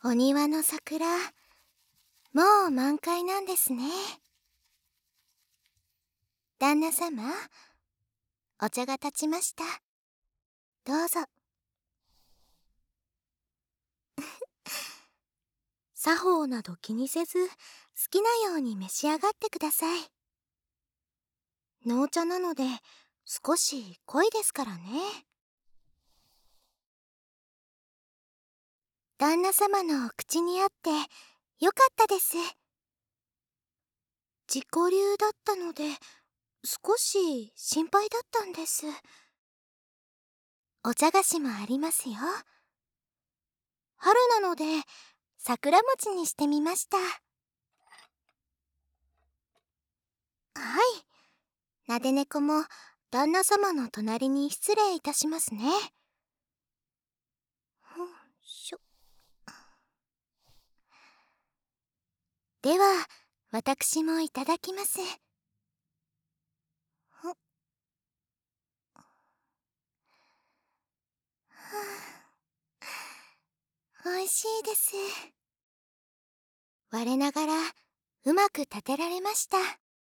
お庭の桜、もう満開なんですね。旦那様、お茶が立ちました。どうぞ。作法など気にせず、好きなように召し上がってください。濃茶なので、少し濃いですからね。旦那様のお口に合ってよかったです。自己流だったので、少し心配だったんです。お茶菓子もありますよ。春なので、桜餅にしてみました。はい。なで猫も旦那様の隣に失礼いたしますね。では、私もいただきます。おいしいです。我ながらうまく立てられました。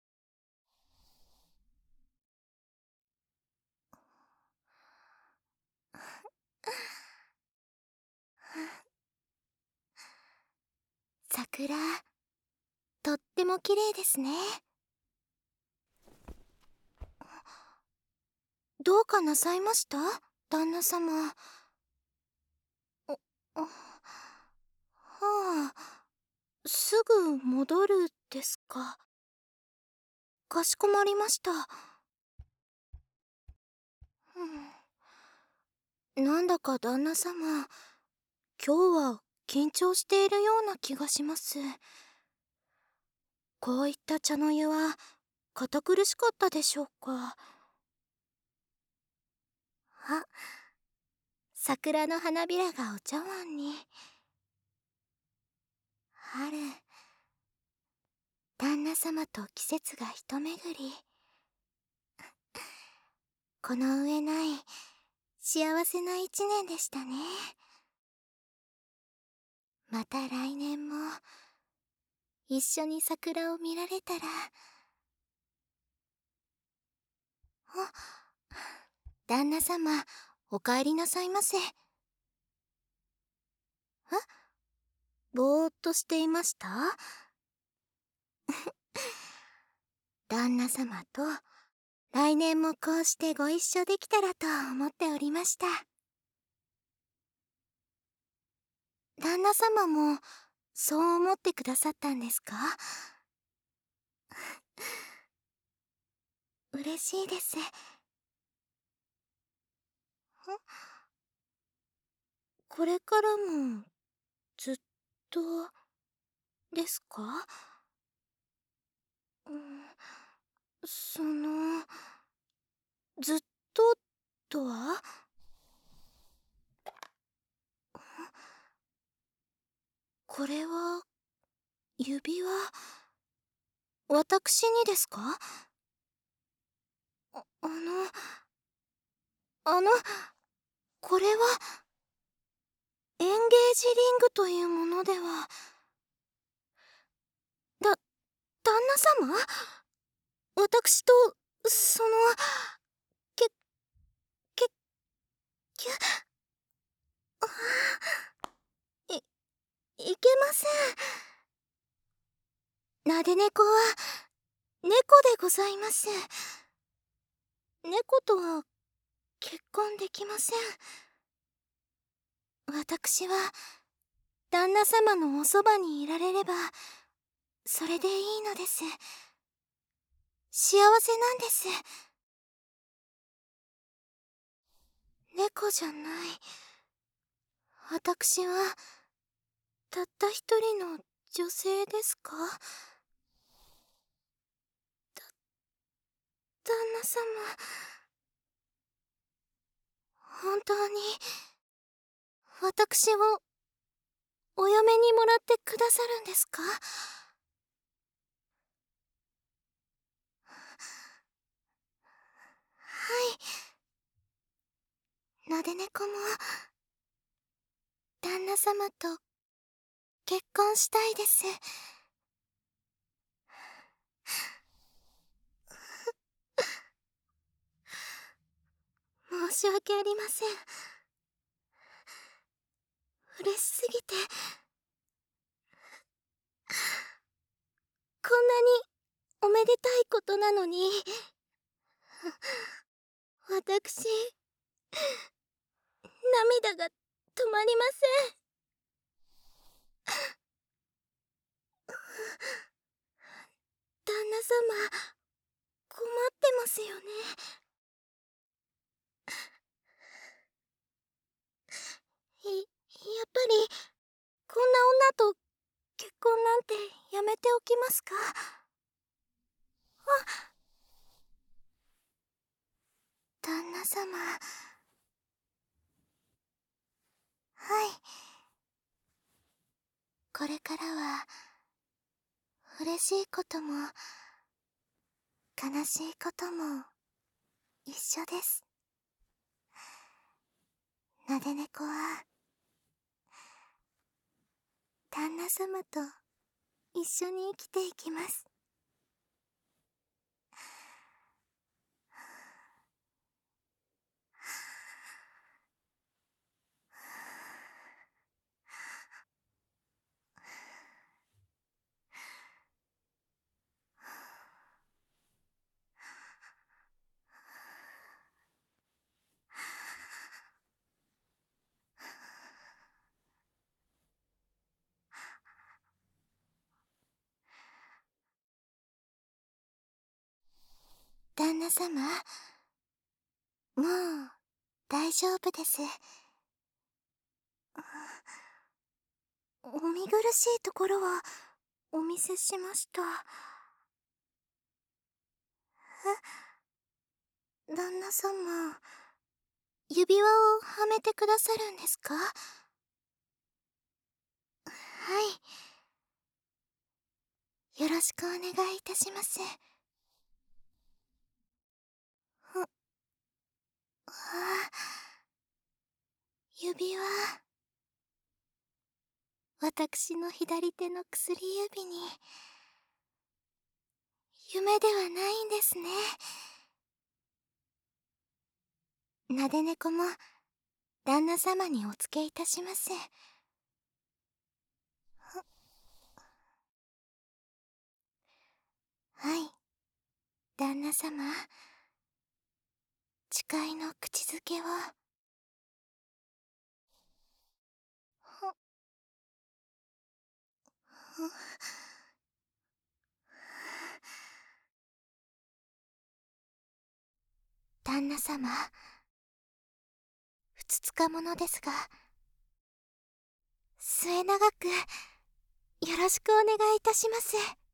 桜、とっても綺麗ですね。どうかなさいました？旦那様。はあ、すぐ戻るですか。かしこまりました。なんだか旦那様、今日は緊張しているような気がします。こういった茶の湯は堅苦しかったでしょうか。あ、桜の花びらがお茶碗に。春、旦那様と季節が一巡り。この上ない幸せな一年でしたね。また来年も一緒に桜を見られたら。あ、旦那様、お帰りなさいませ。ぼーっとしていました？旦那様と来年もこうしてご一緒できたらと思っておりました。旦那様もそう思ってくださったんですか？嬉しいです。これからもずっとですか？うん、ずっととは？これは指輪、私にですか？ああのあのこれはエンゲージリングというものでは。旦那様？私とけけけいいけません。なで猫は猫でございます。猫とは結婚できません。私は旦那様のおそばにいられればそれでいいのです。幸せなんです。猫じゃない。私はたった一人の女性ですか？旦那様、本当に私をお嫁にもらってくださるんですか？はい。なで猫も旦那様と結婚したいです。申し訳ありません。嬉しすぎて、こんなにおめでたいことなのに、私、涙が止まりません。旦那様、困ってますよね。やっぱり、こんな女と結婚なんてやめておきますか？旦那様。はい。これからは、嬉しいことも、悲しいことも、一緒です。なで猫は、旦那様と一緒に生きていきます。旦那様、もう大丈夫です。お見苦しいところはお見せしました。旦那様、指輪をはめてくださるんですか？はい。よろしくお願いいたします。指輪、私の左手の薬指に、夢ではないんですね。なで猫も旦那様にお付けいたします。はい、旦那様、誓いの口づけを。旦那様、ふつつか者ですが、末永くよろしくお願いいたします。